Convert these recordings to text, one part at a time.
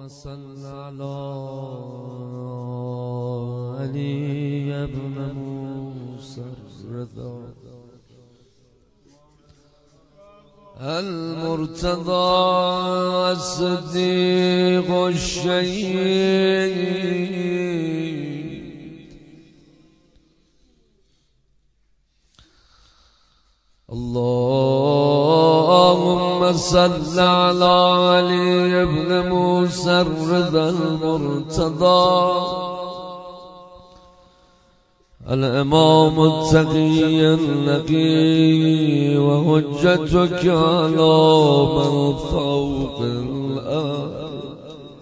صل على علي ابن موسى الرضا المرتضى الصديق الشهيد اللهم صل على علي ابن موسى الرضا المرتضى الإمام التقي النقي وحجتك على من فوق الأرض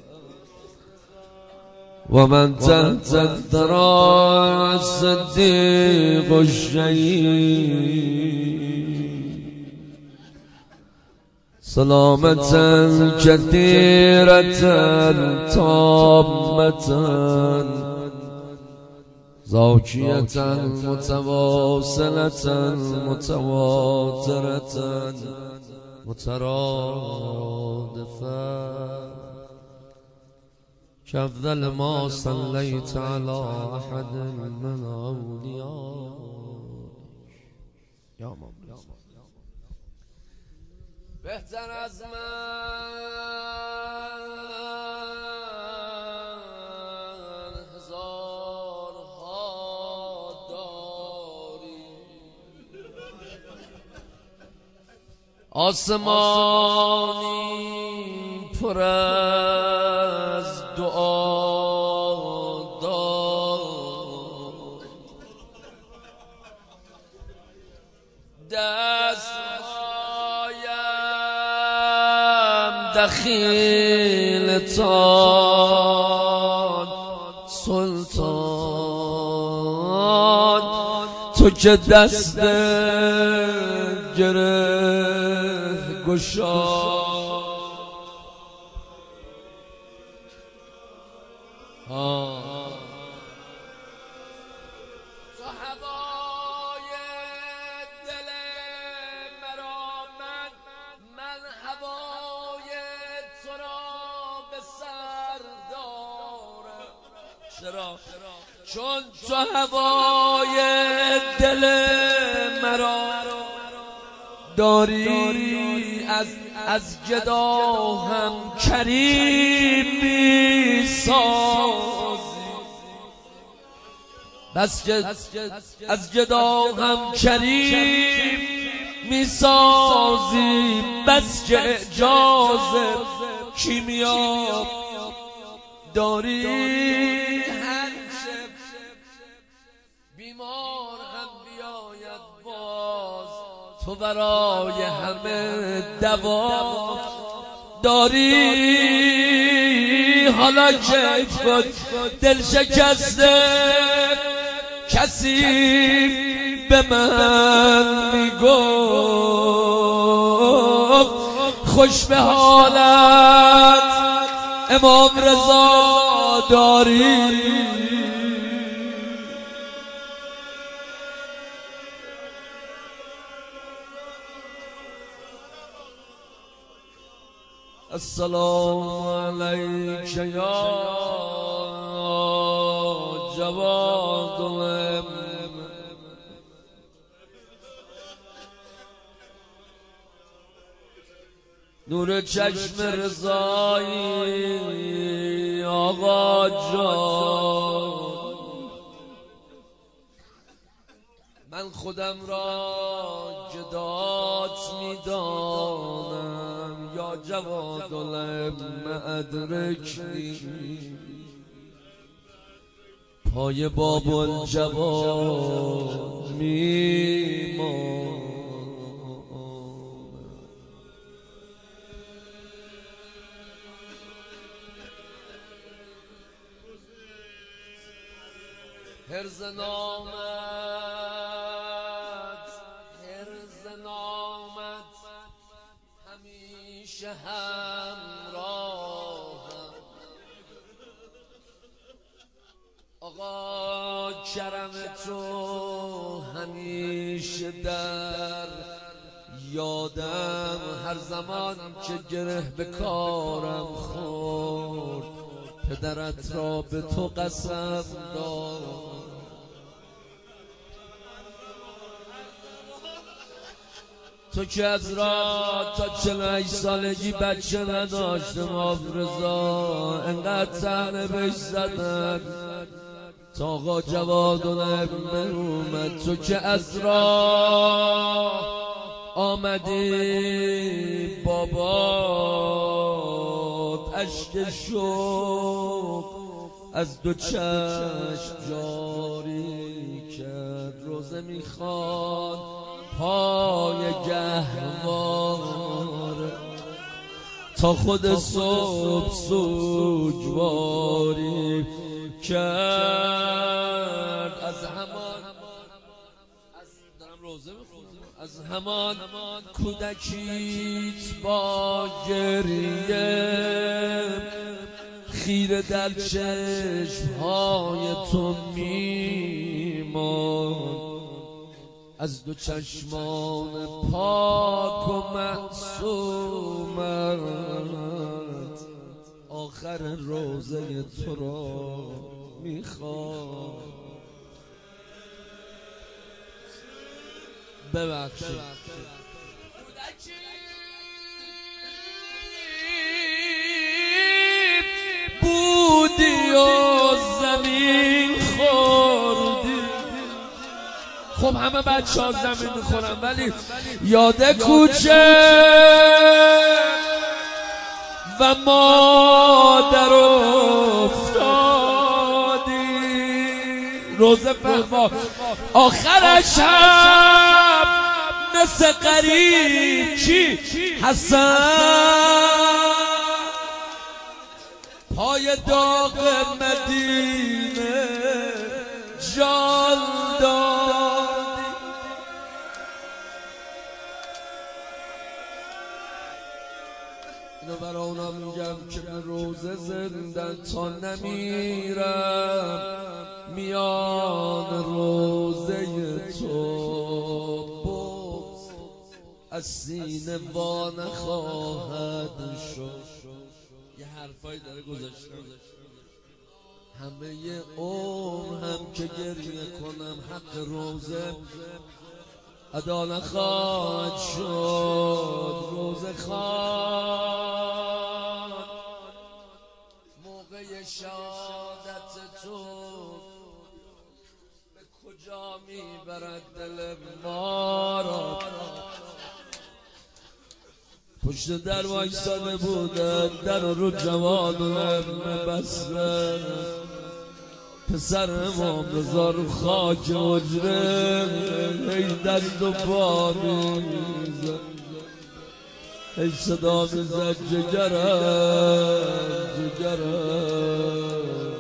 ومن تحت الثرى الصديق الشهيد سلامة كثيرة تامة زوجية متواصلة متواترة مترادفة كأفضل ما صليت على أحد من أوليائك يا مولاي بهتر از من هزارها داری آسمانی پر از دعا دار دستهایم دخیل تان سلطان تو که دست گره گشا تو هوای دل مرا من هوای تو را به سر دارم چرا؟ چون تو هوای دل مرا داری از گدا هم کریم میسازی بس که از گدا هم کریم میسازی بس که اعجاز کیمیا داری هر شب بیمار هم بیاید باز تو برای همه دوا داری حالا که خود دل شکسته کسی به من میگفت خوش به حالت امام رضا داری السلام علیک یا جواد نور چشم رضایی آقا جان من خودم را جدات میدانم یا جواد لم ادرکنی پای باب الجواد میمانم هرز نامت همیشه همراهم آقا کرم تو همیشه در یادم هر زمان که گره به کارم خورد پدرت را به تو قسم داد، تو که از را تا 48 سالگی بچه نداشت امام رضا، انقدر طعنه بهش زدن تا آقا جوادالابن اومد. تو که از را آمدی بابات اشک شوق از دو چشم جاری کرد، روزه میخواد پای گهواره تا خود صبح سوگواری کرد. از همان کودکیت با گریه خیره در چشمهای تو میمان، از دو چشمان پاک و معصومت آخر روزه تو را میخوام. ببخشید بودی و زمین خوردی. خب همه بچه ها زمین میخورن ولی یاد کوچه و مادر افتادی. روزه فهما آخرش هم مثل قریب کی حسن پای داغ مدینه جان دادی. اینو برای اونا میگم که به روزه زندن تا نمیرم میان روزه تو بغض از سینه وا نخواهد شد. یه حرفایی داره گذاشته همه یه عمر هم که گریه کنم حق روزه ادا نخواهد شد. روزه خوان موقع شهادت تو به کجا میبرد دل ما را. پشت در وایساده بودن در رو جوادالابن بسته، پسر امام رضا رو خاک حجره ای دست و پا میزد، ای صدا میزد جگرم جگرم.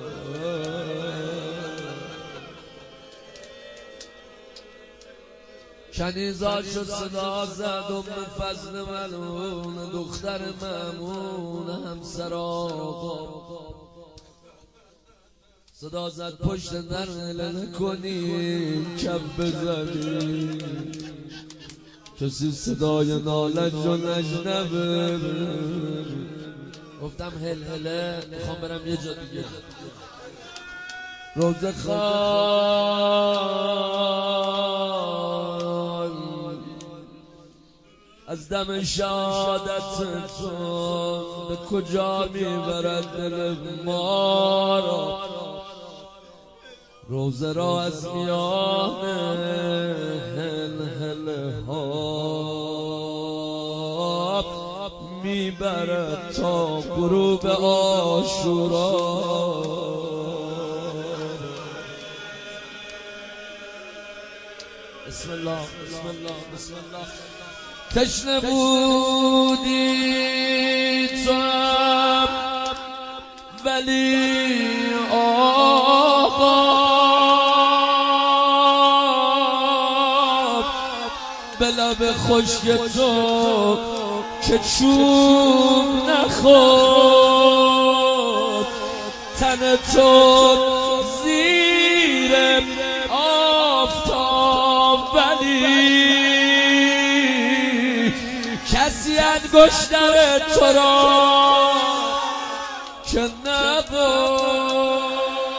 کنیزاشو صدا زد ام فضل ملعون دختر مأمون همسر آقا، صدا زد پشت در هله کنی کف بزنی، کسی صدای نالش رو نشنوه. گفتم هله میخوام برم یه جا دیگه. روزه خوان از دم شهادت تو به کجا میبرد دل ما را. روزه را از میان هلهله ها میبرد تا غروب عاشورا. بسم الله بسم الله بسم الله. تشنه بودی تو هم ولی آقا به لب خشک تو که چوب نخورد، تن تو زیر آفتاب ولی کسی انگشتر تو را که نبود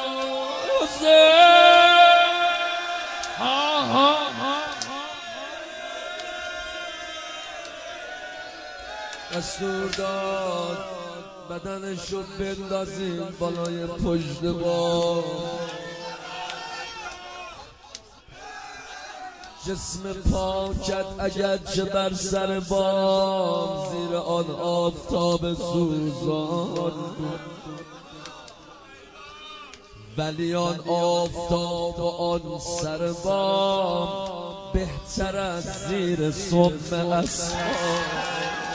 دستور داد بدنشو بندازیم بالای پشت بام، جسم پاکت اگرچه بر سر بام زیر آن آفتاب سوزان بود، ولی آن آفتاب و آن سر بام بهتر از زیر صبح اصحاب.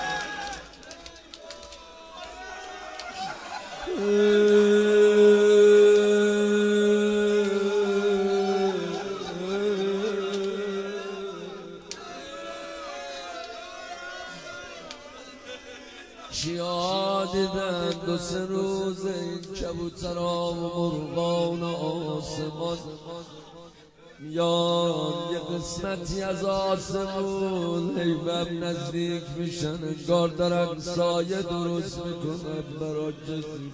چیا دیدن دو سه روز این کبوترها و مرغان آسمان میان یه قسمتی از آسمون حیوم نزدیک میشن، انگار دارن سایه درست میکنن برای کسی.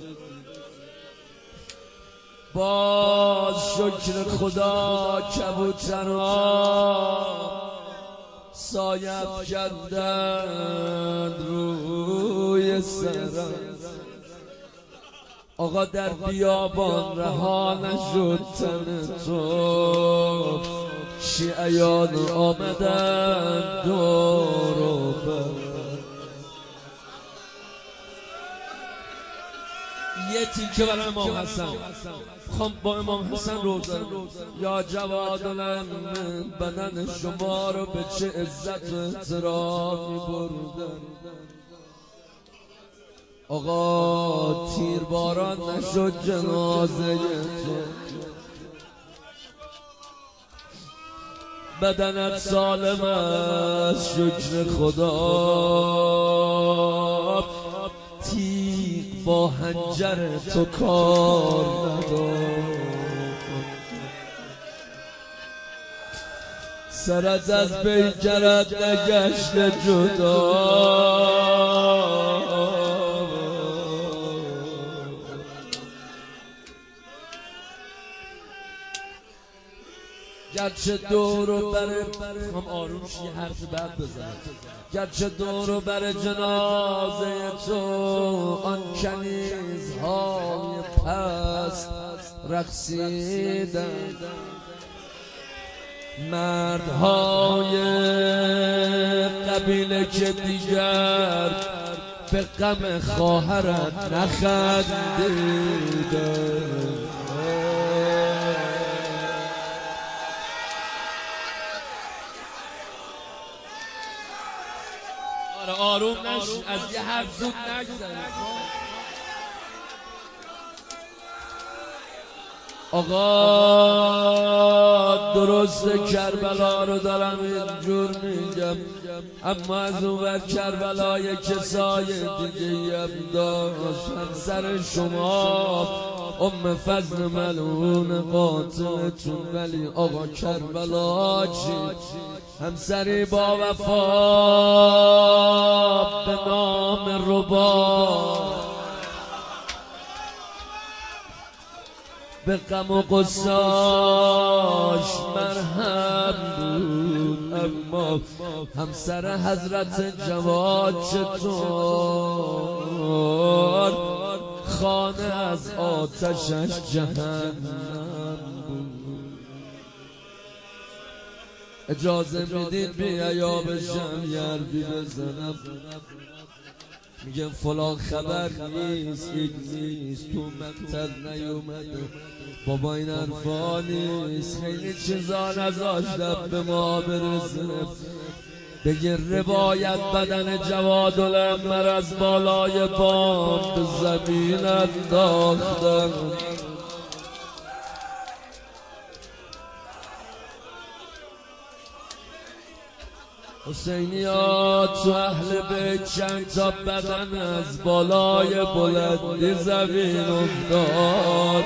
باز شکر خدا کبوترها سایه افکندن روی سرم. آقا در بیابان رها نشد تن تو، شیعیان آمدن دور و بر. یه تیکه برای امام حسن خب با امام حسن روزن یا جوادلم بدن شما رو به چه عزت و احترامی بردن. آقا تیر باران نشد جنازه تو، بدنت سالم است شکر خدا، تیغ با حنجر تو کار نداد. سرت از بیجرت نگشت جدا، گرچه دورو بره هم آروم شی حرف بد بزن، گرچه دورو بره جنازه تو آن کنیزهای پست رقصیدن، مردهای قبیله که دیگر به غم خواهرت نخندیدن. آروم نشین، از یه حرف زود نگذارید. آقا درست کربلا رو دارم اینجور میگم، اما از اون ور کربلای کسای دیگه هم داشت. همسر شما ام فضل ملعون قاتلتون، ولی آقا کربلا چی؟ همسری با وفا به نام ربا، به غم و غصاش مرهم بود. اما همسر حضرت جواد چطور؟ خانه از آتشش جهنم بود. اجازه میدید بیا بشم یه حرفی بزنم، میگم فلان خبر نیست، یک نیست، تو مقتل نیومده، بابا این حرفا نیست، خیلی چیزا نذاشتم به ما برسه. بگه روایت بدن جوادالعمر از بالای بام به زمین انداختن. حسینی ها تو اهل بیت چند تا بدن از بالای بلندی زمین افتاد،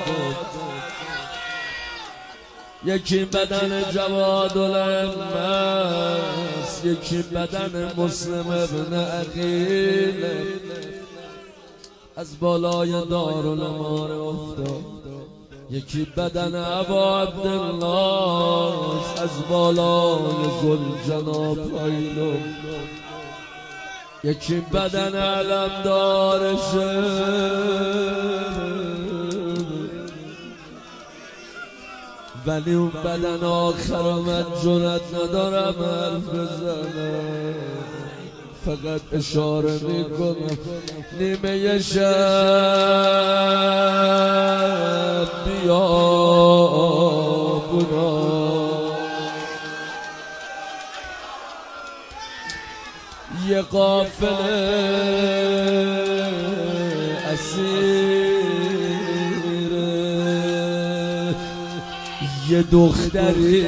یکی بدن جوادالعمر است، یکی بدن مسلم ابن عقیل. از بالای دارالاماره افتاد. یکی بدن ابا عبدالله از بالای ذوالجناب پایین افتاد. یکی بدن علمدارشه ولی اون بدن آخر من جرأت ندارم حرف بزنم، فقط اشاره میکنم نیمه شب بیابونا یه قافله اسیره، یه دختری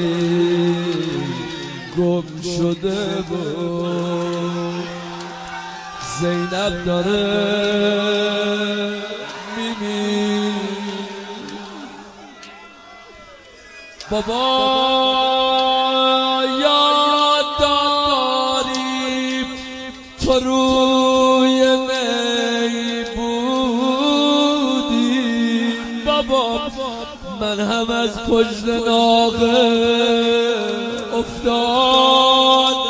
گم شده بود، زینب داره میمیره. بابا یاد داری تو روی می بودی، بابا من هم از پشت ناقه افتادم.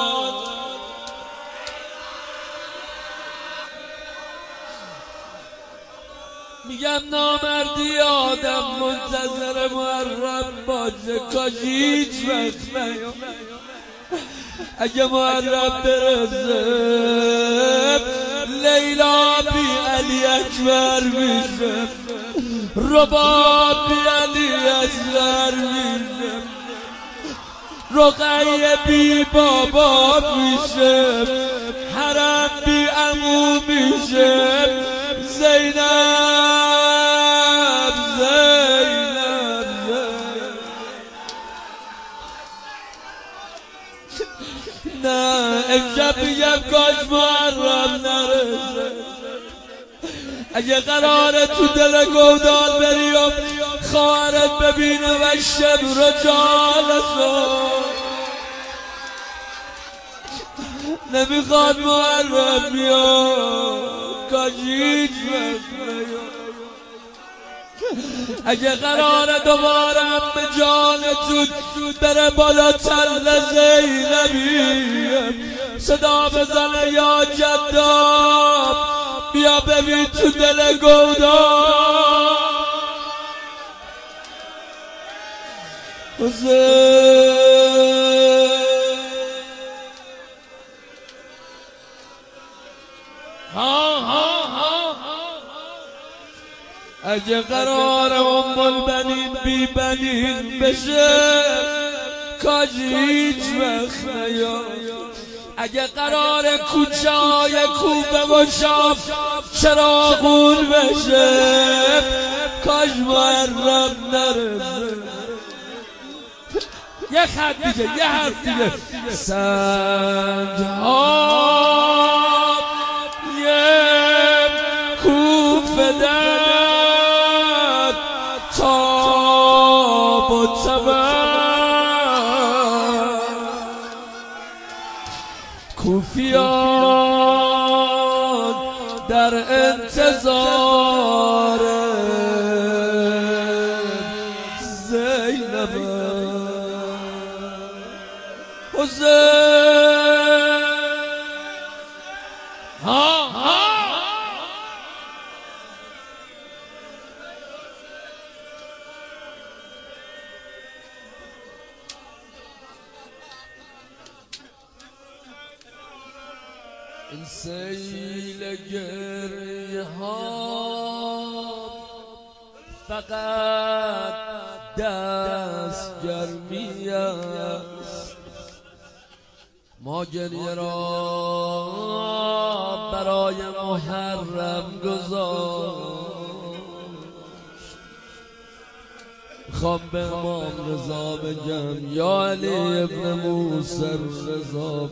میگم نامردی آدم منتظر محرم باشه، کاش هیچ وقت نیامد. اگه محرم برسه لیلا بی علی اکبر میشه، رباب بی علی اصغر میشه، رقیه بی بابا میشه، حرم بی عمو میشه، زینب زینب نه امشب میگم کاش محرم نرسه. اگه قراره تو دل گودال بری و خواهرت ببینه و شب رو جالسو نمیخواد محرم بیاد، کاش هیچ وقت نیاد. اگه قراره دوباره به جانتون بره بالا تل زینبی صدا بزنه یا جداب بیا ببین تو دل گودال حسین. اگه قرار ام البنین بی بنین بشه کاش هیچ وقت نیاد. اگه قرار کوچه های کوبه و شام چراغون بشه کاش محرم نرسه. یه خط دیگه یه حرف دیگه. سنگ ها یه کوفه در تاب و تبر، کوفیان در انتظار زینب حسین. این سیل گریه ها فقط دستگرمی است، ما گریه را برای محرم گذاشت. خوام به امام رضا بگم یا علی ابن موسی رضا،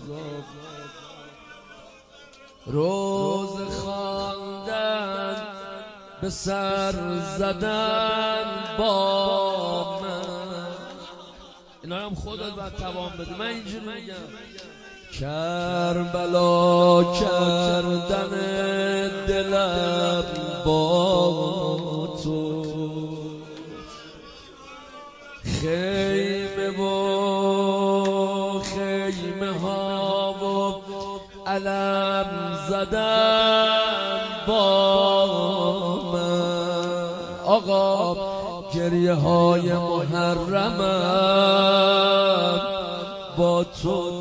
روز خواندن به سر زدن با من. اینا هم خودت باید توان بده، من اینجوری میگم کربلا کردن دلم با تو، خیمه و خیمه ها و علم زدن با من. آقا گریه های محرمم با تو،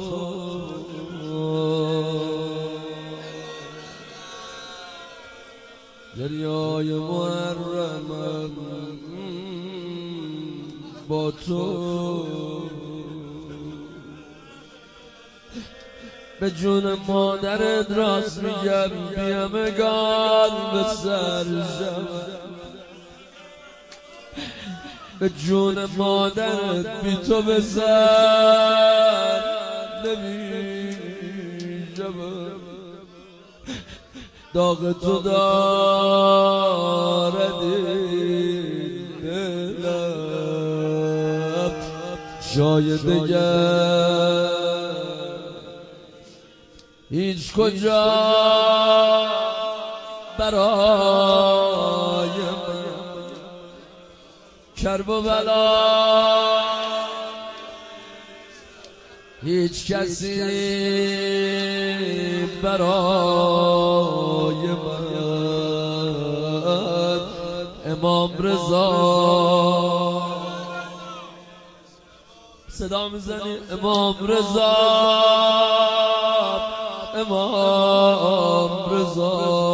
گریه های محرمم با تو. به جون مادرت راست میگم بیا مگان به سر شود، به جون مادرت بی تو به سر نمیشود. داغ تو دارد دلم جای دگر هیچ کجا برای من. کرب و بلا هیچ کسی برای من. امام رضا صدا میزنی؟ امام رضا، امام رضا،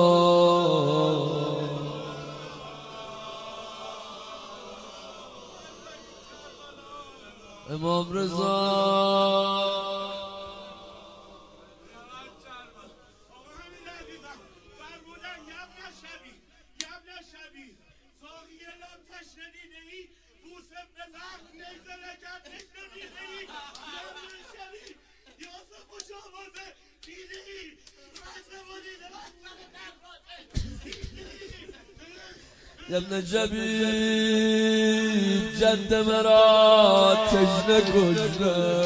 امام رضا. یا ابن جبیب جد مرا تشنه کشته،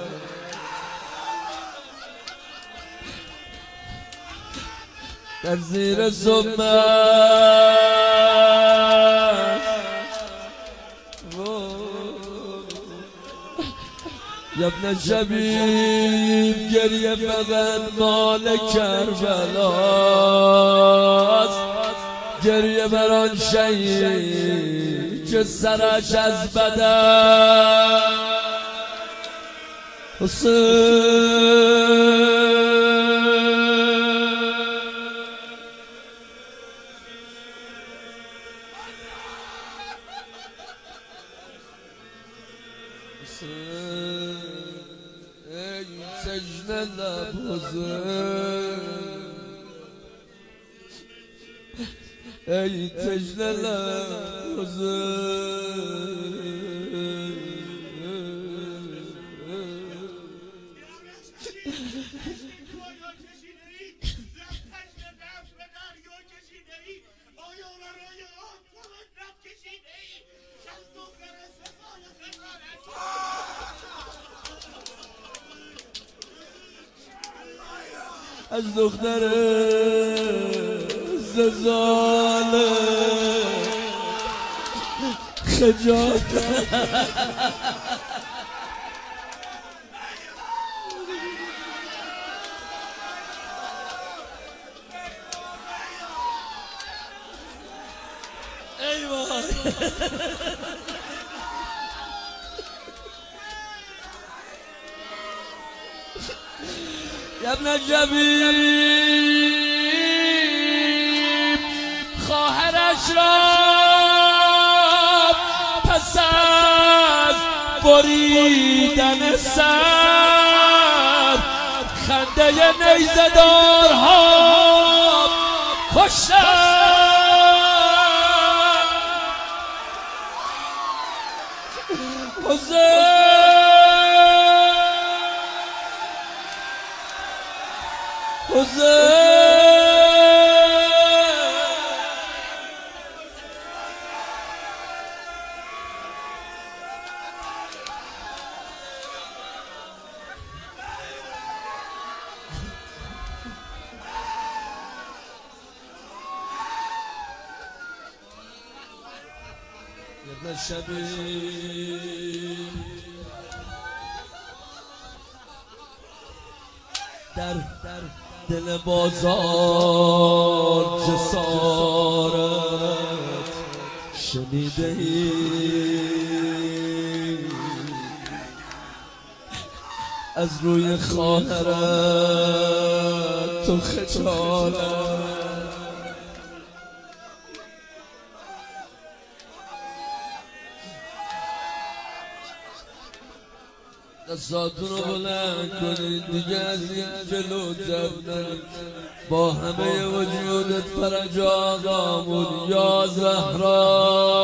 در زیر سمه یا ابن جبیب گریه فقط مال کربلاست، گریه بر آن شهید که سرش از بدن حسین. ای تشنه لب حسین، ای تشنه لب حسین. از دختر زلزله خجالت ای وای یا ابن جبیب خواهرش را پس از بریدن سر خنده نیزه‌دارها کشتن. حسین حسین یه شبی در دل بازار جسارت شنیده ای از روی خواهرت تو خجالت دستاتون رو بلند کنید دیگه از این جلو جبنید با همه وجودت فرج آقامون یا زهرا